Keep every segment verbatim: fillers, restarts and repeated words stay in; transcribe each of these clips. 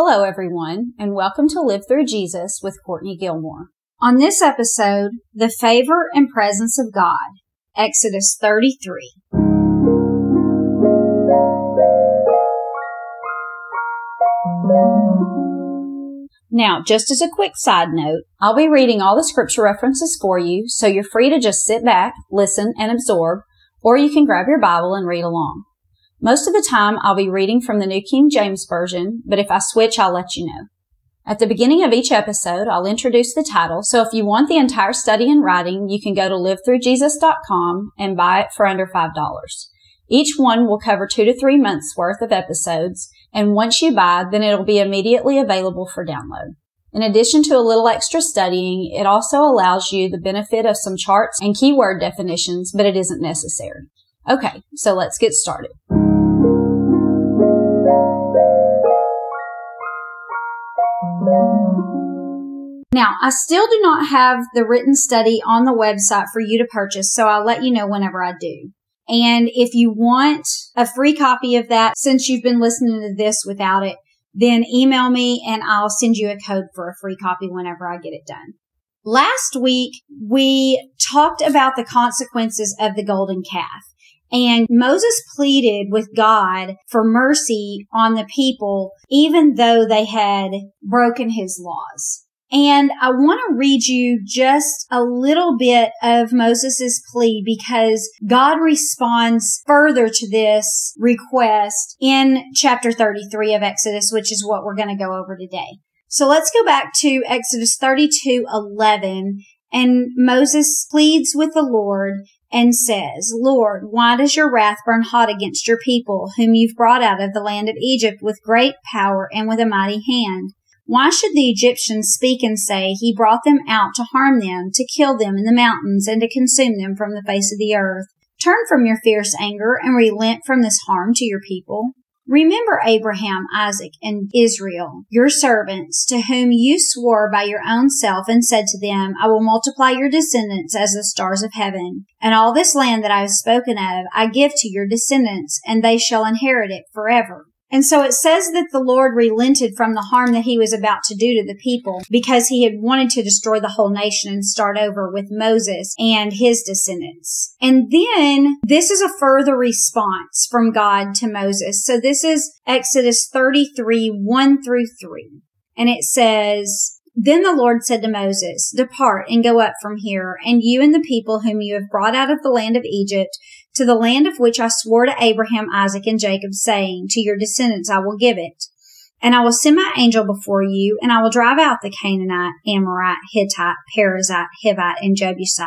Hello, everyone, and welcome to Live Through Jesus with Courtney Gilmore. On this episode, the favor and presence of God, Exodus thirty-three. Now, just as a quick side note, I'll be reading all the scripture references for you, so you're free to just sit back, listen, and absorb, or you can grab your Bible and read along. Most of the time, I'll be reading from the New King James Version, but if I switch, I'll let you know. At the beginning of each episode, I'll introduce the title, so if you want the entire study in writing, you can go to live through jesus dot com and buy it for under five dollars. Each one will cover two to three months worth of episodes, and once you buy, then it'll be immediately available for download. In addition to a little extra studying, it also allows you the benefit of some charts and keyword definitions, but it isn't necessary. Okay, so let's get started. Now, I still do not have the written study on the website for you to purchase, so I'll let you know whenever I do. And if you want a free copy of that, since you've been listening to this without it, then email me and I'll send you a code for a free copy whenever I get it done. Last week, we talked about the consequences of the golden calf. And Moses pleaded with God for mercy on the people, even though they had broken his laws. And I want to read you just a little bit of Moses' plea because God responds further to this request in chapter thirty-three of Exodus, which is what we're going to go over today. So let's go back to Exodus thirty-two eleven, and Moses pleads with the Lord and says, Lord, why does your wrath burn hot against your people, whom you've brought out of the land of Egypt with great power and with a mighty hand? Why should the Egyptians speak and say, he brought them out to harm them, to kill them in the mountains, and to consume them from the face of the earth? Turn from your fierce anger and relent from this harm to your people. Remember Abraham, Isaac, and Israel, your servants, to whom you swore by your own self and said to them, I will multiply your descendants as the stars of heaven. And all this land that I have spoken of, I give to your descendants, and they shall inherit it forever. And so it says that the Lord relented from the harm that he was about to do to the people because he had wanted to destroy the whole nation and start over with Moses and his descendants. And then this is a further response from God to Moses. So this is Exodus thirty-three, one through three. And it says, Then the Lord said to Moses, Depart and go up from here, and you and the people whom you have brought out of the land of Egypt, to the land of which I swore to Abraham, Isaac, and Jacob, saying, To your descendants I will give it. And I will send my angel before you, and I will drive out the Canaanite, Amorite, Hittite, Perizzite, Hivite, and Jebusite.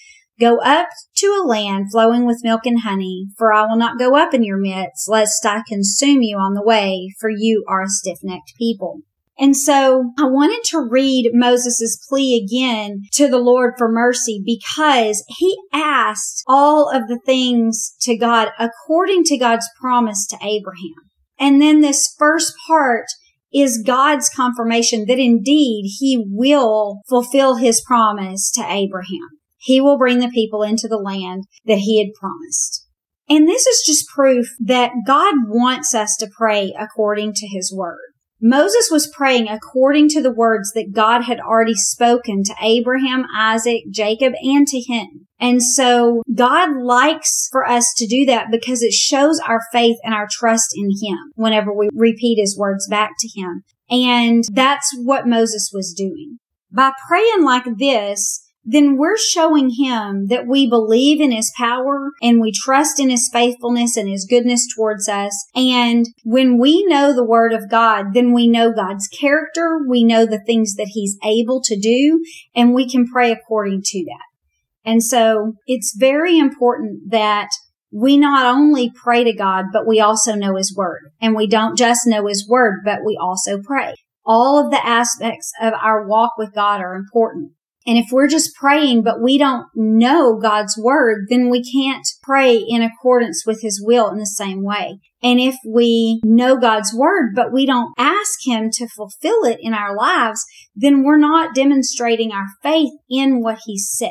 Go up to a land flowing with milk and honey, for I will not go up in your midst, lest I consume you on the way, for you are a stiff-necked people. And so I wanted to read Moses' plea again to the Lord for mercy because he asked all of the things to God according to God's promise to Abraham. And then this first part is God's confirmation that indeed he will fulfill his promise to Abraham. He will bring the people into the land that he had promised. And this is just proof that God wants us to pray according to his word. Moses was praying according to the words that God had already spoken to Abraham, Isaac, Jacob, and to him. And so God likes for us to do that because it shows our faith and our trust in him whenever we repeat his words back to him. And that's what Moses was doing. By praying like this, then we're showing him that we believe in his power and we trust in his faithfulness and his goodness towards us. And when we know the word of God, then we know God's character, we know the things that he's able to do, and we can pray according to that. And so it's very important that we not only pray to God, but we also know his word. And we don't just know his word, but we also pray. All of the aspects of our walk with God are important. And if we're just praying, but we don't know God's word, then we can't pray in accordance with his will in the same way. And if we know God's word, but we don't ask him to fulfill it in our lives, then we're not demonstrating our faith in what he said.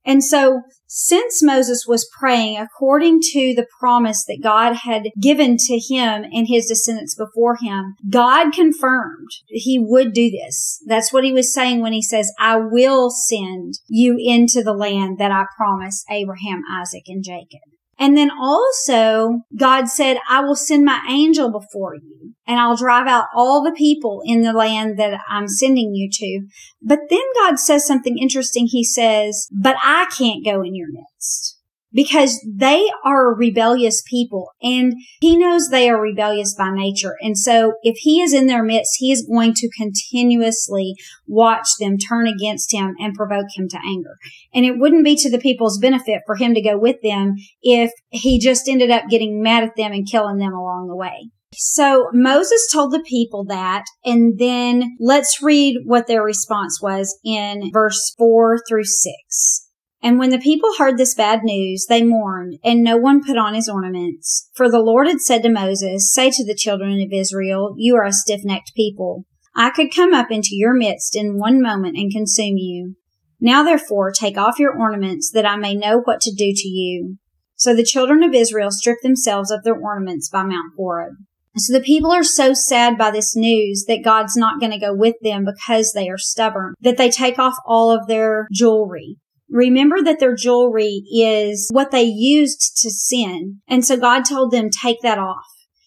And so since Moses was praying according to the promise that God had given to him and his descendants before him, God confirmed he would do this. That's what he was saying when he says, I will send you into the land that I promised Abraham, Isaac, and Jacob. And then also, God said, I will send my angel before you, and I'll drive out all the people in the land that I'm sending you to. But then God says something interesting. He says, but I can't go in your midst, because they are a rebellious people, and he knows they are rebellious by nature. And so if he is in their midst, he is going to continuously watch them turn against him and provoke him to anger. And it wouldn't be to the people's benefit for him to go with them if he just ended up getting mad at them and killing them along the way. So Moses told the people that, and then let's read what their response was in verse four through six. And when the people heard this bad news, they mourned, and no one put on his ornaments. For the Lord had said to Moses, say to the children of Israel, you are a stiff-necked people. I could come up into your midst in one moment and consume you. Now therefore take off your ornaments, that I may know what to do to you. So the children of Israel stripped themselves of their ornaments by Mount Horeb. So the people are so sad by this news that God's not going to go with them because they are stubborn, that they take off all of their jewelry. Remember that their jewelry is what they used to sin. And so God told them, take that off.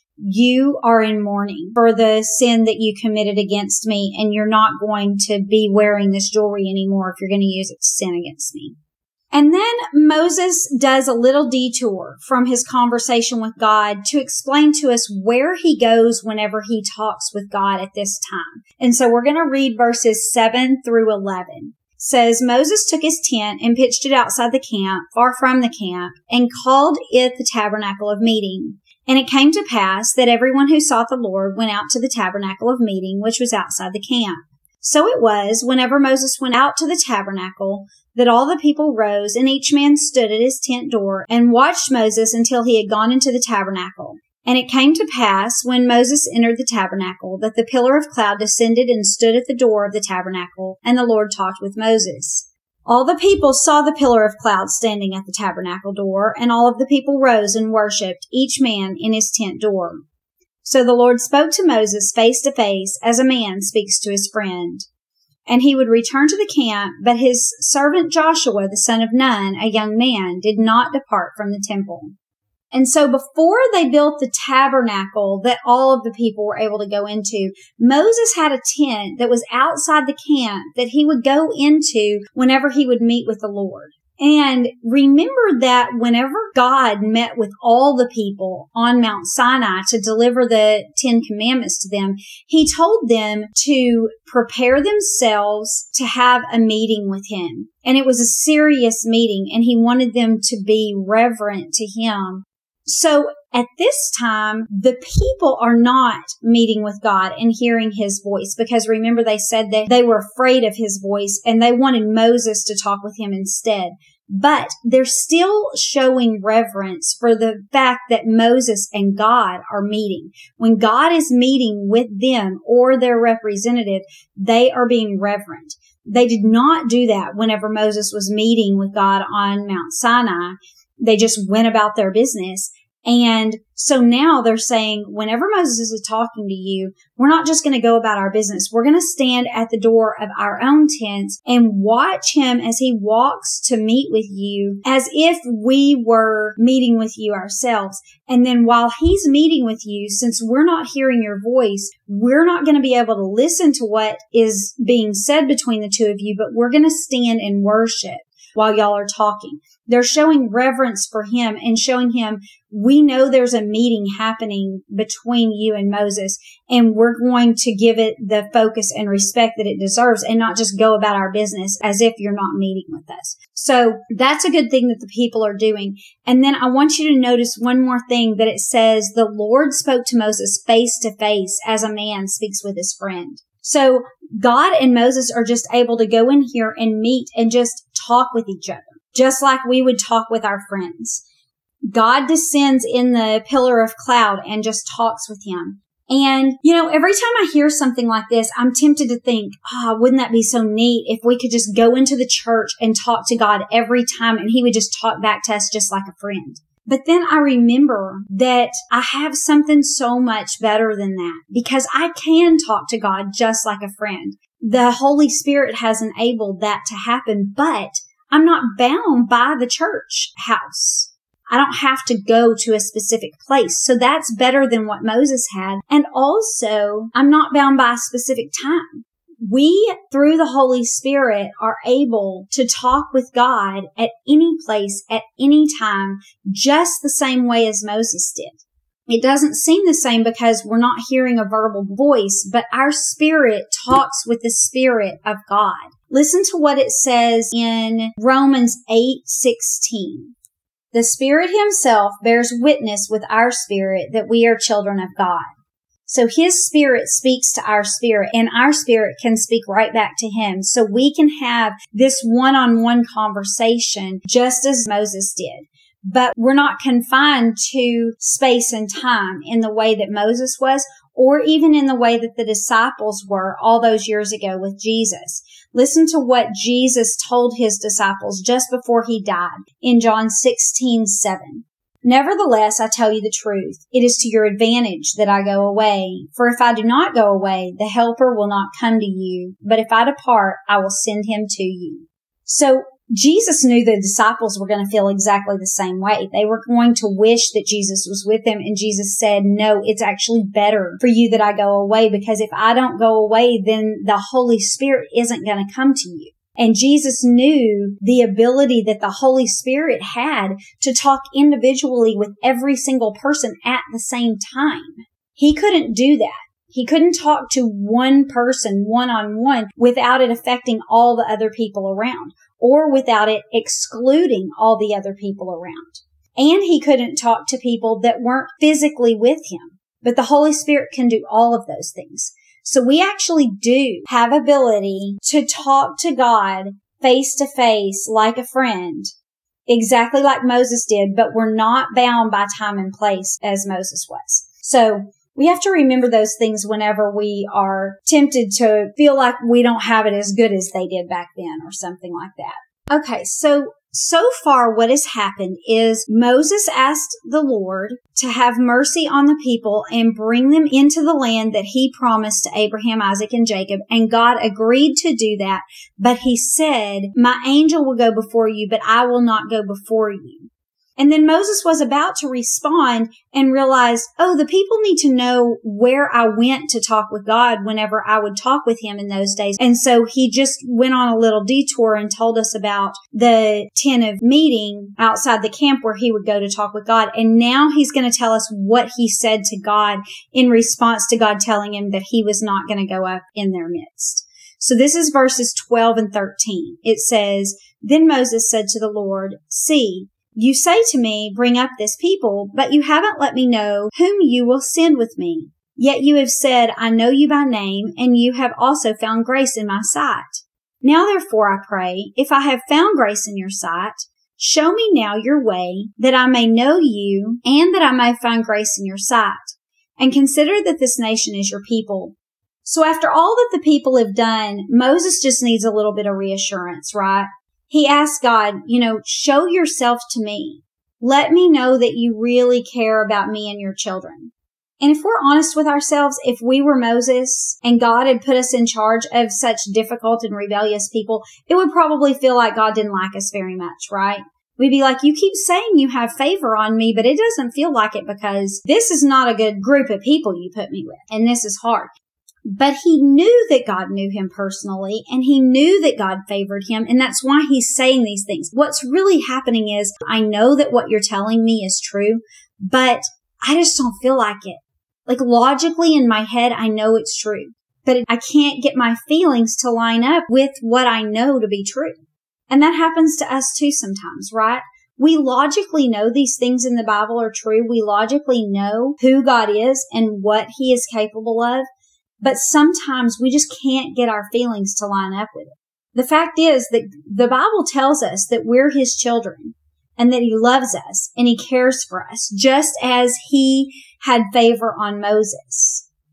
You are in mourning for the sin that you committed against me, and you're not going to be wearing this jewelry anymore if you're going to use it to sin against me. And then Moses does a little detour from his conversation with God to explain to us where he goes whenever he talks with God at this time. And so we're going to read verses seven through eleven. Says, Moses took his tent and pitched it outside the camp, far from the camp, and called it the tabernacle of meeting. And it came to pass that everyone who sought the Lord went out to the tabernacle of meeting, which was outside the camp. So it was, whenever Moses went out to the tabernacle, that all the people rose, and each man stood at his tent door and watched Moses until he had gone into the tabernacle. And it came to pass, when Moses entered the tabernacle, that the pillar of cloud descended and stood at the door of the tabernacle, and the Lord talked with Moses. All the people saw the pillar of cloud standing at the tabernacle door, and all of the people rose and worshipped, each man in his tent door. So the Lord spoke to Moses face to face, as a man speaks to his friend. And he would return to the camp, but his servant Joshua, the son of Nun, a young man, did not depart from the temple. And so before they built the tabernacle that all of the people were able to go into, Moses had a tent that was outside the camp that he would go into whenever he would meet with the Lord. And remember that whenever God met with all the people on Mount Sinai to deliver the Ten Commandments to them, he told them to prepare themselves to have a meeting with him. And it was a serious meeting, and he wanted them to be reverent to him. So at this time, the people are not meeting with God and hearing his voice, because remember they said that they were afraid of his voice and they wanted Moses to talk with him instead. But they're still showing reverence for the fact that Moses and God are meeting. When God is meeting with them or their representative, they are being reverent. They did not do that whenever Moses was meeting with God on Mount Sinai. They just went about their business. And so now they're saying, whenever Moses is talking to you, we're not just going to go about our business. We're going to stand at the door of our own tents and watch him as he walks to meet with you, as if we were meeting with you ourselves. And then while he's meeting with you, since we're not hearing your voice, we're not going to be able to listen to what is being said between the two of you, but we're going to stand and worship while y'all are talking. They're showing reverence for him and showing him, we know there's a meeting happening between you and Moses, and we're going to give it the focus and respect that it deserves and not just go about our business as if you're not meeting with us. So that's a good thing that the people are doing. And then I want you to notice one more thing, that it says the Lord spoke to Moses face to face as a man speaks with his friend. So God and Moses are just able to go in here and meet and just talk with each other, just like we would talk with our friends. God descends in the pillar of cloud and just talks with him. And, you know, every time I hear something like this, I'm tempted to think, ah, oh, wouldn't that be so neat if we could just go into the church and talk to God every time and he would just talk back to us just like a friend. But then I remember that I have something so much better than that because I can talk to God just like a friend. The Holy Spirit has enabled that to happen, but I'm not bound by the church house. I don't have to go to a specific place. So that's better than what Moses had. And also, I'm not bound by a specific time. We, through the Holy Spirit, are able to talk with God at any place, at any time, just the same way as Moses did. It doesn't seem the same because we're not hearing a verbal voice, but our spirit talks with the Spirit of God. Listen to what it says in Romans eight sixteen. The Spirit himself bears witness with our spirit that we are children of God. So his Spirit speaks to our spirit and our spirit can speak right back to him. So we can have this one-on-one conversation just as Moses did. But we're not confined to space and time in the way that Moses was, or even in the way that the disciples were all those years ago with Jesus. Listen to what Jesus told his disciples just before he died in John sixteen seven. Nevertheless, I tell you the truth. It is to your advantage that I go away. For if I do not go away, the Helper will not come to you. But if I depart, I will send him to you. So Jesus knew the disciples were going to feel exactly the same way. They were going to wish that Jesus was with them. And Jesus said, no, it's actually better for you that I go away, because if I don't go away, then the Holy Spirit isn't going to come to you. And Jesus knew the ability that the Holy Spirit had to talk individually with every single person at the same time. He couldn't do that. He couldn't talk to one person one-on-one without it affecting all the other people around, or without it excluding all the other people around. And he couldn't talk to people that weren't physically with him. But the Holy Spirit can do all of those things. So we actually do have ability to talk to God face to face like a friend, exactly like Moses did, but we're not bound by time and place as Moses was. So we have to remember those things whenever we are tempted to feel like we don't have it as good as they did back then or something like that. Okay, so So far what has happened is Moses asked the Lord to have mercy on the people and bring them into the land that he promised to Abraham, Isaac, and Jacob. And God agreed to do that. But he said, my angel will go before you, but I will not go before you. And then Moses was about to respond and realize, oh, the people need to know where I went to talk with God whenever I would talk with him in those days. And so he just went on a little detour and told us about the tent of meeting outside the camp where he would go to talk with God. And now he's going to tell us what he said to God in response to God telling him that he was not going to go up in their midst. So this is verses twelve and thirteen. It says, Then Moses said to the Lord, See, you say to me, bring up this people, but you haven't let me know whom you will send with me. Yet you have said, I know you by name, and you have also found grace in my sight. Now therefore, I pray, if I have found grace in your sight, show me now your way, that I may know you, and that I may find grace in your sight. And consider that this nation is your people. So after all that the people have done, Moses just needs a little bit of reassurance, right? He asked God, you know, show yourself to me. Let me know that you really care about me and your children. And if we're honest with ourselves, if we were Moses and God had put us in charge of such difficult and rebellious people, it would probably feel like God didn't like us very much, right? We'd be like, you keep saying you have favor on me, but it doesn't feel like it because this is not a good group of people you put me with, and this is hard. But he knew that God knew him personally, and he knew that God favored him, and that's why he's saying these things. What's really happening is, I know that what you're telling me is true, but I just don't feel like it. Like logically in my head, I know it's true, but I can't get my feelings to line up with what I know to be true. And that happens to us too sometimes, right? We logically know these things in the Bible are true. We logically know who God is and what he is capable of. But sometimes we just can't get our feelings to line up with it. The fact is that the Bible tells us that we're his children and that he loves us and he cares for us, just as he had favor on Moses.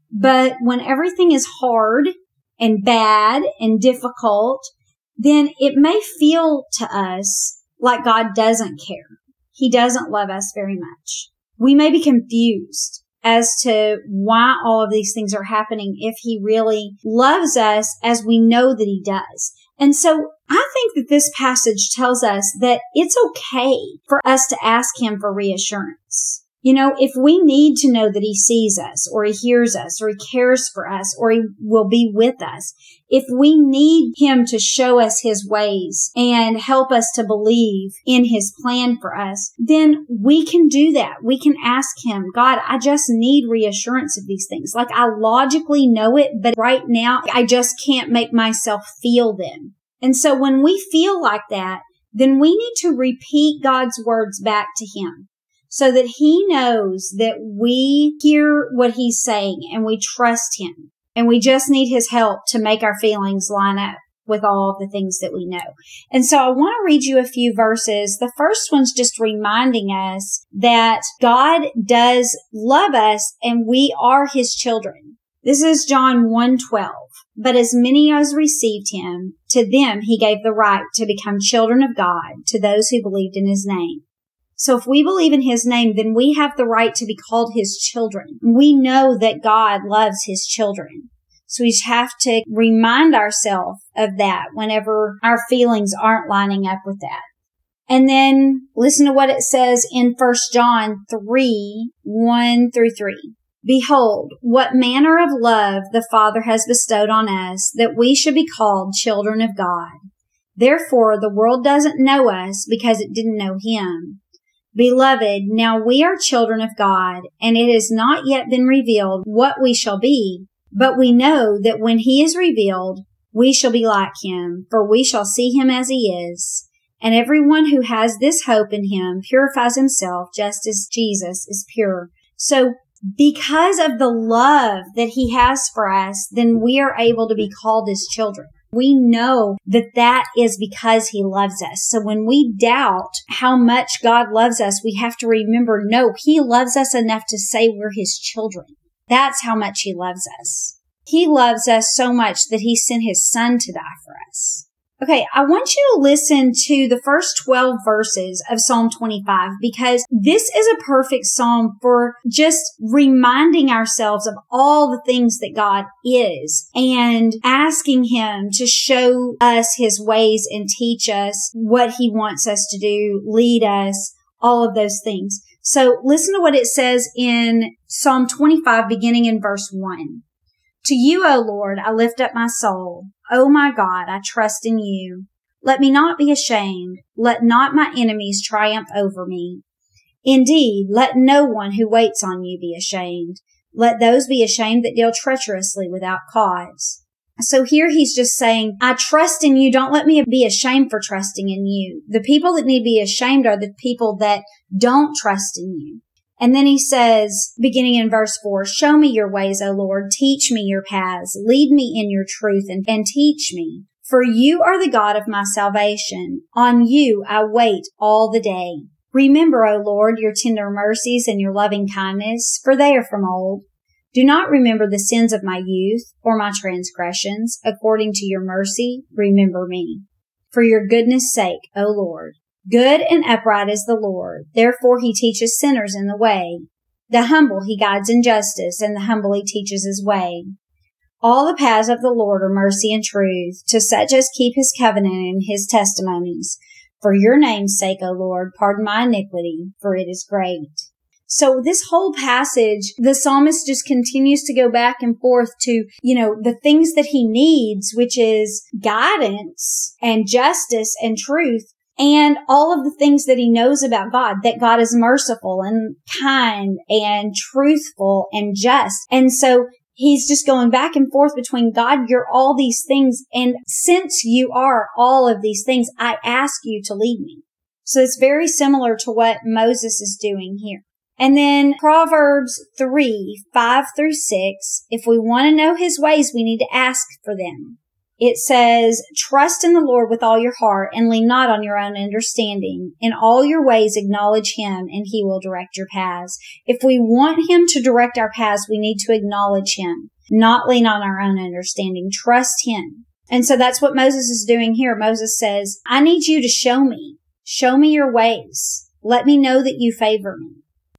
But when everything is hard and bad and difficult, then it may feel to us like God doesn't care. He doesn't love us very much. We may be confused as to why all of these things are happening if He really loves us as we know that He does. And so I think that this passage tells us that it's okay for us to ask Him for reassurance. You know, if we need to know that He sees us or He hears us or He cares for us or He will be with us, if we need Him to show us His ways and help us to believe in His plan for us, then we can do that. We can ask Him, God, I just need reassurance of these things. Like I logically know it, but right now I just can't make myself feel them. And so when we feel like that, then we need to repeat God's words back to Him, so that He knows that we hear what He's saying and we trust Him. And we just need His help to make our feelings line up with all of the things that we know. And so I want to read you a few verses. The first one's just reminding us that God does love us and we are His children. This is John one twelve. But as many as received Him, to them He gave the right to become children of God, to those who believed in His name. So if we believe in His name, then we have the right to be called His children. We know that God loves His children. So we just have to remind ourselves of that whenever our feelings aren't lining up with that. And then listen to what it says in First John three, one through three. Behold, what manner of love the Father has bestowed on us, that we should be called children of God. Therefore, the world doesn't know us because it didn't know Him. Beloved, now we are children of God, and it has not yet been revealed what we shall be, but we know that when He is revealed, we shall be like Him, for we shall see Him as He is. And everyone who has this hope in Him purifies himself just as Jesus is pure. So, because of the love that He has for us, then we are able to be called His children. We know that that is because He loves us. So when we doubt how much God loves us, we have to remember, no, He loves us enough to say we're His children. That's how much He loves us. He loves us so much that He sent His Son to die for us. Okay, I want you to listen to the first twelve verses of Psalm twenty-five, because this is a perfect psalm for just reminding ourselves of all the things that God is and asking Him to show us His ways and teach us what He wants us to do, lead us, all of those things. So listen to what it says in Psalm twenty-five, beginning in verse one. To You, O Lord, I lift up my soul. O my God, I trust in You. Let me not be ashamed. Let not my enemies triumph over me. Indeed, let no one who waits on You be ashamed. Let those be ashamed that deal treacherously without cause. So here he's just saying, I trust in You. Don't let me be ashamed for trusting in You. The people that need to be ashamed are the people that don't trust in You. And then he says, beginning in verse four, show me Your ways, O Lord. Teach me Your paths. Lead me in Your truth and, and teach me. For You are the God of my salvation. On You I wait all the day. Remember, O Lord, Your tender mercies and Your loving kindness, for they are from old. Do not remember the sins of my youth or my transgressions. According to Your mercy, remember me. For Your goodness' sake, O Lord. Good and upright is the Lord. Therefore He teaches sinners in the way. The humble He guides in justice, and the humble He teaches His way. All the paths of the Lord are mercy and truth, to such as keep His covenant and His testimonies. For Your name's sake, O Lord, pardon my iniquity, for it is great. So this whole passage, the psalmist just continues to go back and forth to, you know, the things that he needs, which is guidance and justice and truth. And all of the things that he knows about God, that God is merciful and kind and truthful and just. And so he's just going back and forth between, God, You're all these things. And since You are all of these things, I ask You to lead me. So it's very similar to what Moses is doing here. And then Proverbs three, five through six, if we want to know His ways, we need to ask for them. It says, trust in the Lord with all your heart and lean not on your own understanding. In all your ways acknowledge him and he will direct your paths. If we want him to direct our paths, we need to acknowledge him, not lean on our own understanding. Trust him. And so that's what Moses is doing here. Moses says, I need you to show me. Show me your ways. Let me know that you favor me.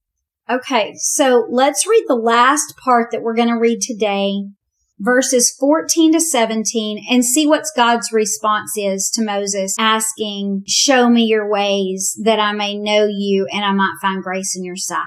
Okay, so let's read the last part that we're going to read today, verses fourteen to seventeen, and see what God's response is to Moses asking, show me your ways that I may know you and I might find grace in your sight.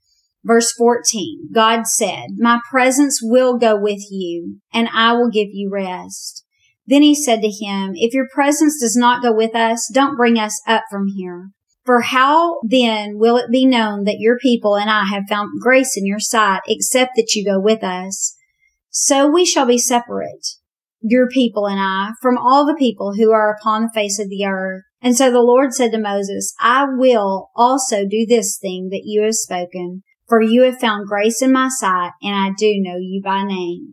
Verse fourteen, God said, my presence will go with you and I will give you rest. Then he said to him, if your presence does not go with us, don't bring us up from here. For how then will it be known that your people and I have found grace in your sight, except that you go with us? So we shall be separate, your people and I, from all the people who are upon the face of the earth. And so the Lord said to Moses, I will also do this thing that you have spoken, for you have found grace in my sight, and I do know you by name.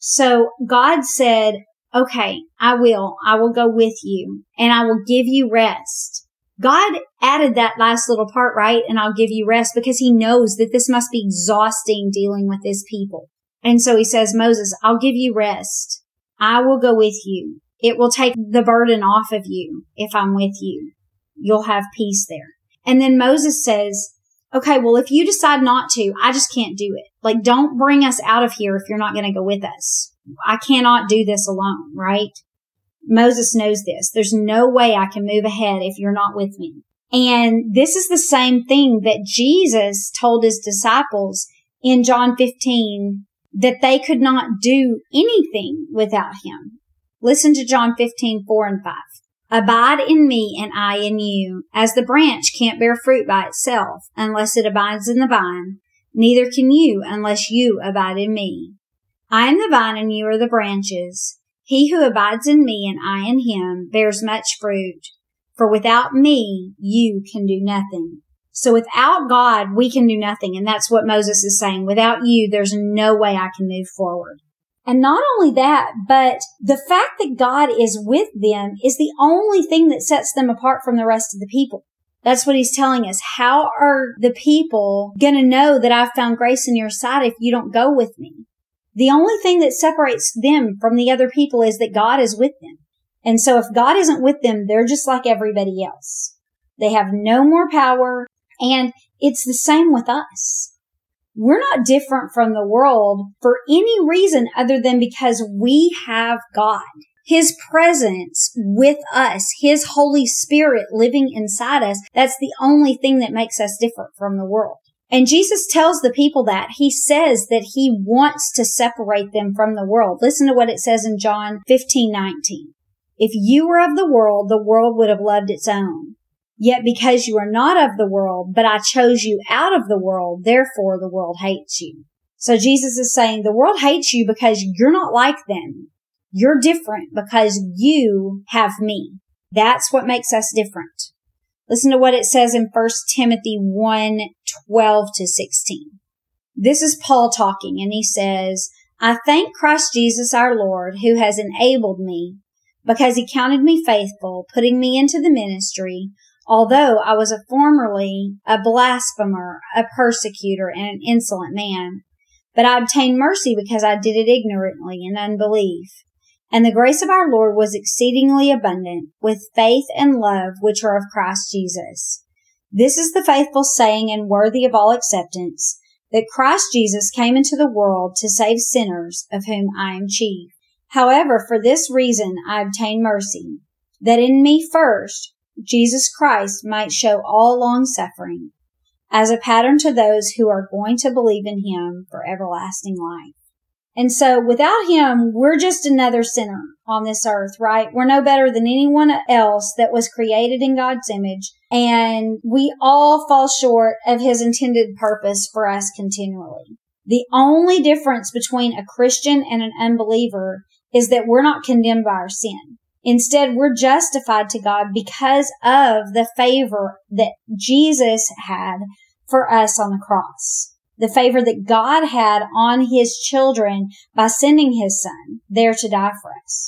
So God said, okay, I will. I will go with you, and I will give you rest. God added that last little part, right? And I'll give you rest, because he knows that this must be exhausting dealing with his people. And so he says, Moses, I'll give you rest. I will go with you. It will take the burden off of you if I'm with you. You'll have peace there. And then Moses says, okay, well, if you decide not to, I just can't do it. Like, don't bring us out of here if you're not going to go with us. I cannot do this alone, right? Moses knows this. There's no way I can move ahead if you're not with me. And this is the same thing that Jesus told his disciples in John fifteen, that they could not do anything without him. Listen to John fifteen, four and five. Abide in me and I in you. As the branch can't bear fruit by itself unless it abides in the vine, neither can you unless you abide in me. I am the vine and you are the branches. He who abides in me and I in him bears much fruit. For without me, you can do nothing. So without God, we can do nothing. And that's what Moses is saying. Without you, there's no way I can move forward. And not only that, but the fact that God is with them is the only thing that sets them apart from the rest of the people. That's what he's telling us. How are the people going to know that I've found grace in your sight if you don't go with me? The only thing that separates them from the other people is that God is with them. And so if God isn't with them, they're just like everybody else. They have no more power. And it's the same with us. We're not different from the world for any reason other than because we have God. His presence with us, his Holy Spirit living inside us, that's the only thing that makes us different from the world. And Jesus tells the people that. He says that he wants to separate them from the world. Listen to what it says in John fifteen, nineteen. If you were of the world, the world would have loved its own. Yet because you are not of the world, but I chose you out of the world, therefore the world hates you. So Jesus is saying the world hates you because you're not like them. You're different because you have me. That's what makes us different. Listen to what it says in First Timothy one, twelve to sixteen. This is Paul talking, and he says, I thank Christ Jesus our Lord, who has enabled me, because he counted me faithful, putting me into the ministry, although I was a formerly a blasphemer, a persecutor, and an insolent man. But I obtained mercy because I did it ignorantly in unbelief. And the grace of our Lord was exceedingly abundant, with faith and love which are of Christ Jesus. This is the faithful saying and worthy of all acceptance, that Christ Jesus came into the world to save sinners, of whom I am chief. However, for this reason I obtained mercy, that in me first Jesus Christ might show all long-suffering, as a pattern to those who are going to believe in him for everlasting life. And so without him, we're just another sinner on this earth, right? We're no better than anyone else that was created in God's image. And we all fall short of his intended purpose for us continually. The only difference between a Christian and an unbeliever is that we're not condemned by our sin. Instead, we're justified to God because of the favor that Jesus had for us on the cross. The favor that God had on his children by sending his son there to die for us.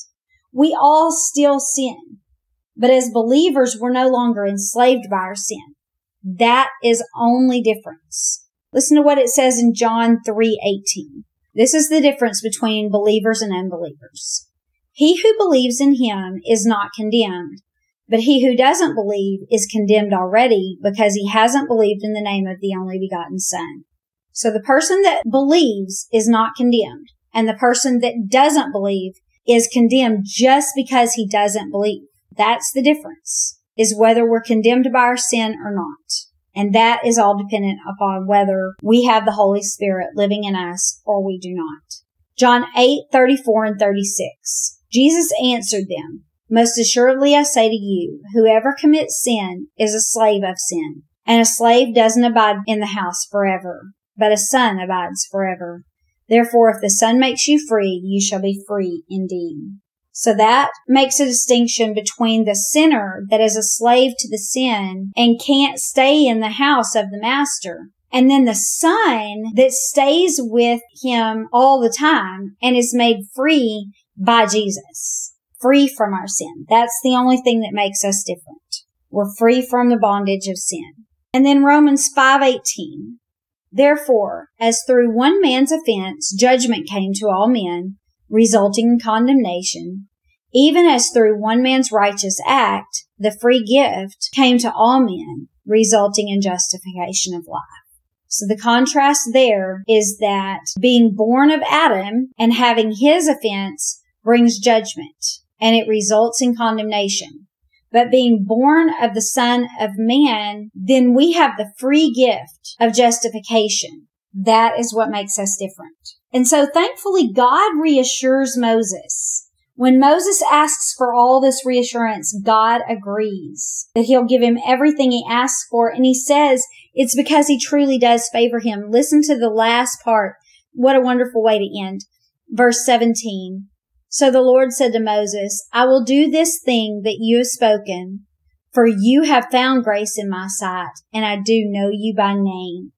We all still sin. But as believers, we're no longer enslaved by our sin. That is only difference. Listen to what it says in John three eighteen. This is the difference between believers and unbelievers. He who believes in him is not condemned, but he who doesn't believe is condemned already because he hasn't believed in the name of the only begotten Son. So the person that believes is not condemned, and the person that doesn't believe is condemned just because he doesn't believe. That's the difference, is whether we're condemned by our sin or not. And that is all dependent upon whether we have the Holy Spirit living in us or we do not. John eight thirty-four and thirty-six. Jesus answered them, "Most assuredly I say to you, whoever commits sin is a slave of sin. And a slave doesn't abide in the house forever, but a son abides forever. Therefore, if the Son makes you free, you shall be free indeed." So that makes a distinction between the sinner that is a slave to the sin and can't stay in the house of the master, and then the Son that stays with him all the time and is made free by Jesus, free from our sin. That's the only thing that makes us different. We're free from the bondage of sin. And then Romans five eighteen. Therefore, as through one man's offense judgment came to all men, resulting in condemnation, even as through one man's righteous act, the free gift came to all men, resulting in justification of life. So the contrast there is that being born of Adam and having his offense brings judgment, and it results in condemnation. But being born of the Son of Man, then we have the free gift of justification. That is what makes us different. And so thankfully, God reassures Moses. When Moses asks for all this reassurance, God agrees that he'll give him everything he asks for. And he says it's because he truly does favor him. Listen to the last part. What a wonderful way to end. Verse seventeen. So the Lord said to Moses, "I will do this thing that you have spoken, for you have found grace in my sight, and I do know you by name."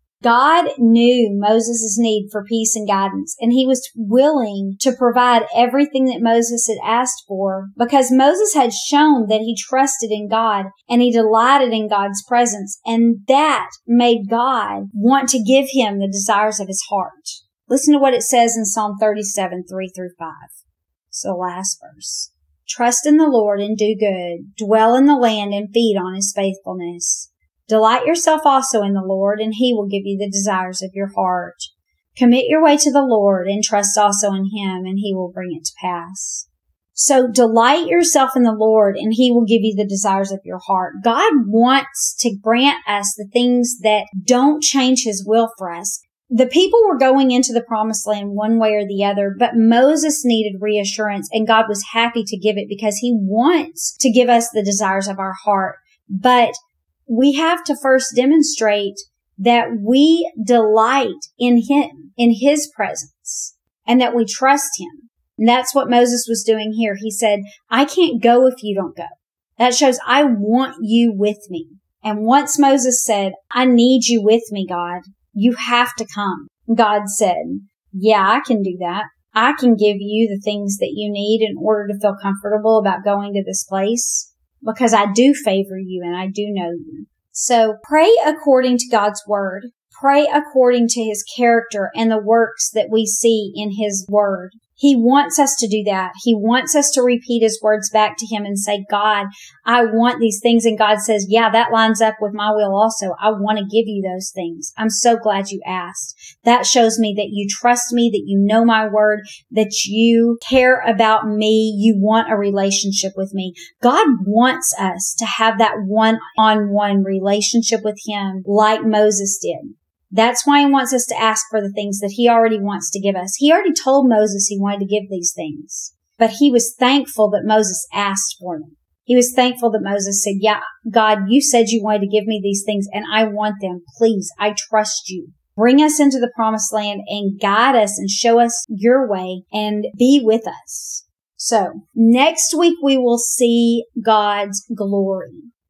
God knew Moses' need for peace and guidance, and he was willing to provide everything that Moses had asked for because Moses had shown that he trusted in God and he delighted in God's presence, and that made God want to give him the desires of his heart. Listen to what it says in Psalm thirty-seven, three through five. So last verse. Trust in the Lord and do good. Dwell in the land and feed on his faithfulness. Delight yourself also in the Lord, and he will give you the desires of your heart. Commit your way to the Lord and trust also in him, and he will bring it to pass. So delight yourself in the Lord, and he will give you the desires of your heart. God wants to grant us the things that don't change his will for us. The people were going into the promised land one way or the other, but Moses needed reassurance, and God was happy to give it because he wants to give us the desires of our heart. But we have to first demonstrate that we delight in him, in his presence, and that we trust him. And that's what Moses was doing here. He said, I can't go if you don't go. That shows I want you with me. And once Moses said, I need you with me, God, you have to come. God said, yeah, I can do that. I can give you the things that you need in order to feel comfortable about going to this place because I do favor you and I do know you. So pray according to God's word. Pray according to his character and the works that we see in his word. He wants us to do that. He wants us to repeat his words back to him and say, God, I want these things. And God says, yeah, that lines up with my will also. I want to give you those things. I'm so glad you asked. That shows me that you trust me, that you know my word, that you care about me. You want a relationship with me. God wants us to have that one-on-one relationship with him like Moses did. That's why he wants us to ask for the things that he already wants to give us. He already told Moses he wanted to give these things, but he was thankful that Moses asked for them. He was thankful that Moses said, yeah, God, you said you wanted to give me these things and I want them. Please, I trust you. Bring us into the promised land and guide us and show us your way and be with us. So next week we will see God's glory.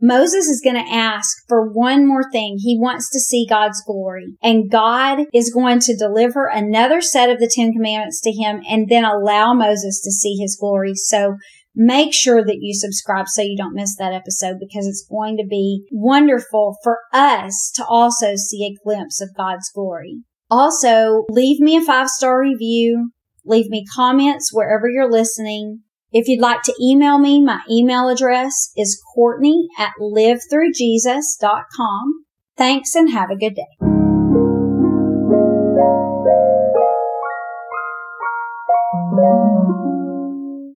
Moses is going to ask for one more thing. He wants to see God's glory. And God is going to deliver another set of the Ten Commandments to him and then allow Moses to see his glory. So make sure that you subscribe so you don't miss that episode, because it's going to be wonderful for us to also see a glimpse of God's glory. Also, leave me a five-star review. Leave me comments wherever you're listening. If you'd like to email me, my email address is Courtney at live through jesus dot com. Thanks and have a good day.